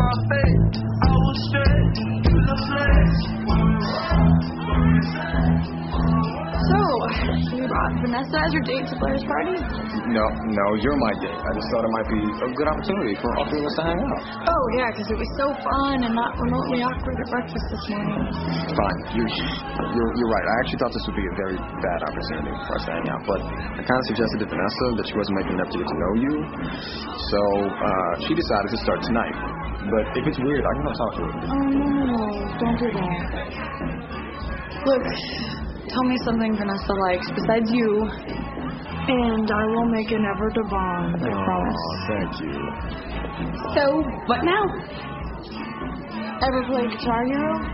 my fate. I will stray to the place where we So, you brought Vanessa as your date to Blair's party? No, you're my date. I just thought it might be a good opportunity for all three of us to hang out. Oh, yeah, because it was so fun and not remotely awkward at breakfast this morning. Fine, you're right. I actually thought this would be a very bad opportunity for us to hang out, but I kind of suggested to Vanessa that she wasn't making enough to get to know you, so she decided to start tonight. But if it's weird, I can go talk to her. Oh, no, don't do that. Look, tell me something Vanessa likes besides you, and I will make an effort to bond, I promise. Thank you. So, what now? Ever play Guitar Hero?